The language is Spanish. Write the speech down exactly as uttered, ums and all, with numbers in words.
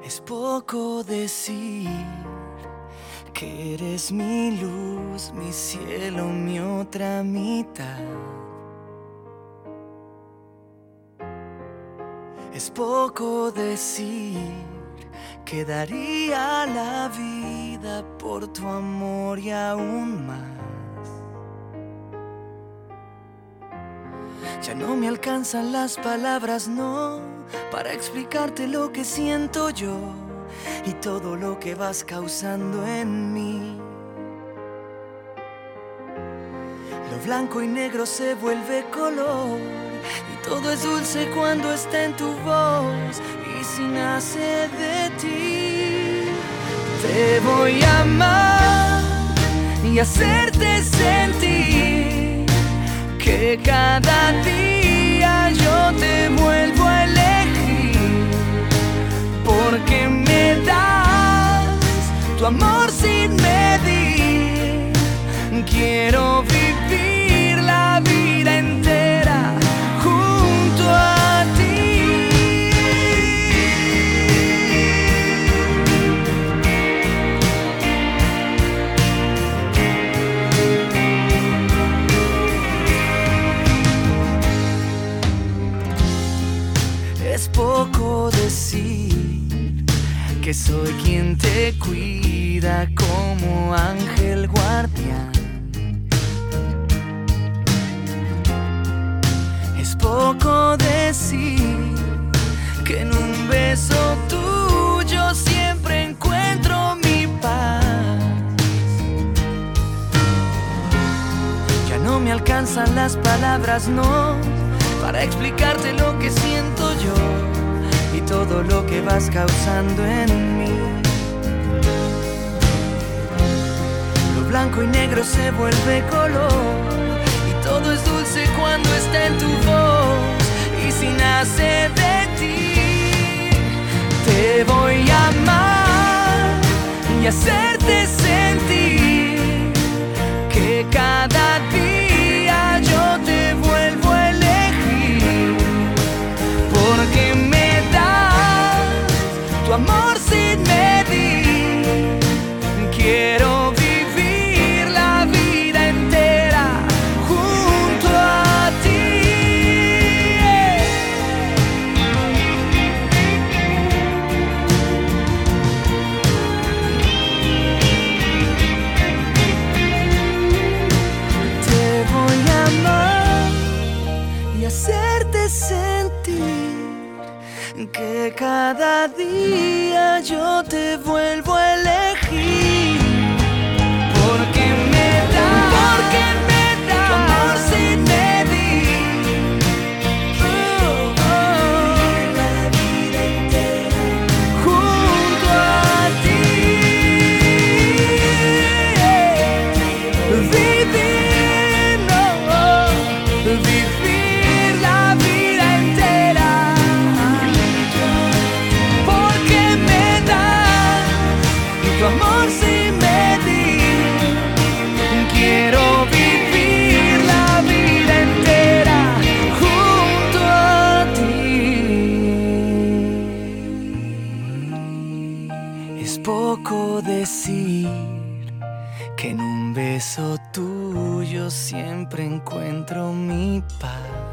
Es poco decir que eres mi luz, mi cielo, mi otra mitad. Es poco decir que daría la vida por tu amor y aún más. Ya no me alcanzan las palabras, no, para explicarte lo que siento yo y todo lo que vas causando en mí. Lo blanco y negro se vuelve color y todo es dulce cuando está en tu voz y si nace de ti. Te voy a amar y hacerte sentir que cada día yo te vuelvo a elegir, porque me das tu amor sin medir. Quiero vivir la vida entera junto a ti. Es poco decir que soy quien te cuida como ángel guardián. Es poco decir que en un beso tuyo siempre encuentro mi paz. Ya no me alcanzan las palabras, no, para explicarte lo que siento yo y todo lo que vas causando en mí. Lo blanco y negro se vuelve color y todo es dulce cuando está en tu voz y si nace de ti. Te voy a amar y hacerte sentir que cada día yo te vuelvo a elegir, porque me das tu amor sin medir. Quiero vivir la vida entera junto a ti. Te voy a amar y hacerte sentir que cada día yo te vuelvo a elegir, porque me das, porque me das tu amor sin medir. Oh, oh, la vida entera junto a ti. Vivir, no, vivir la vida entera, porque me das tu amor sin medir. Quiero vivir la vida entera junto a ti. Es poco decir que en un beso tuyo siempre encuentro mi paz.